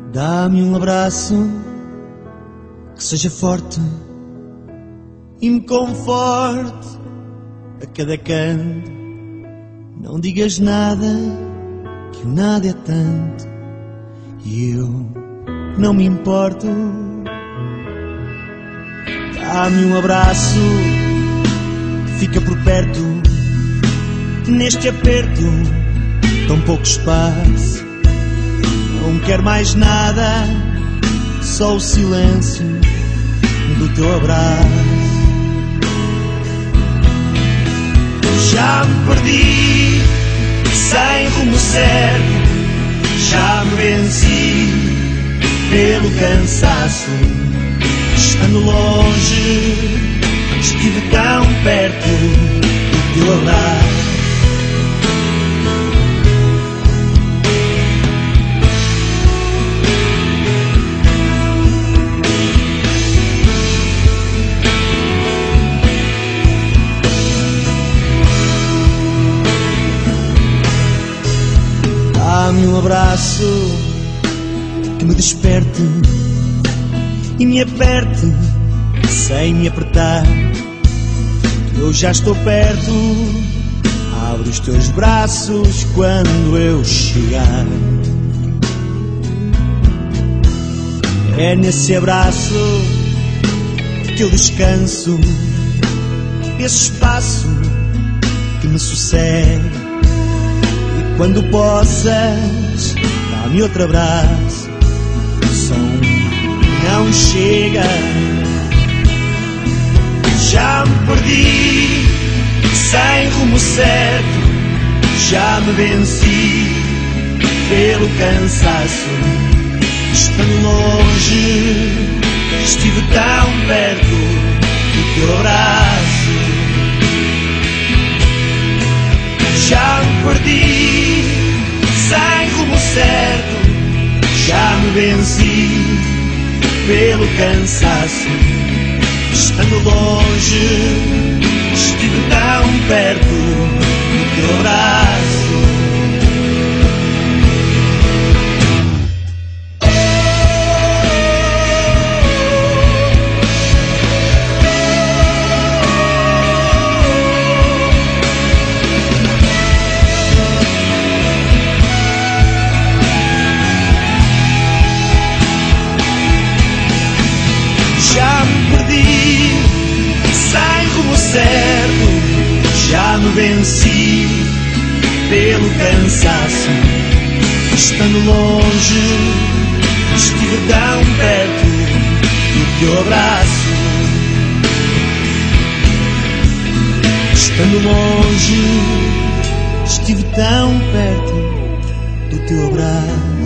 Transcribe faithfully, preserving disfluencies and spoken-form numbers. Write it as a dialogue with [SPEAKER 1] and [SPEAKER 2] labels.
[SPEAKER 1] Dá-me um abraço que seja forte e me conforte a cada canto. Não digas nada, que o nada é tanto, e eu não me importo. Dá-me um abraço, fica por perto, neste aperto, tão pouco espaço. Não quero mais nada, só o silêncio do teu abraço. Já me perdi, sem rumo certo, já me venci pelo cansaço. Estando longe, estive tão perto do teu abraço. Dá-me um abraço que me desperte e me aperte sem me apertar. Eu já estou perto, abre os teus braços quando eu chegar. É nesse abraço que eu descanso, esse espaço que me sossega. Quando possas, dá-me outro abraço, o som não chega. Já me perdi, sem rumo certo, já me venci pelo cansaço. Estando longe, estive tão perto do teu abraço. Já me perdi, sem rumo certo, já me venci pelo cansaço. Estando longe, estive tão perto do teu abraço. Já me venci pelo cansaço. Estando longe, estive tão perto do teu abraço. Estando longe, estive tão perto do teu abraço.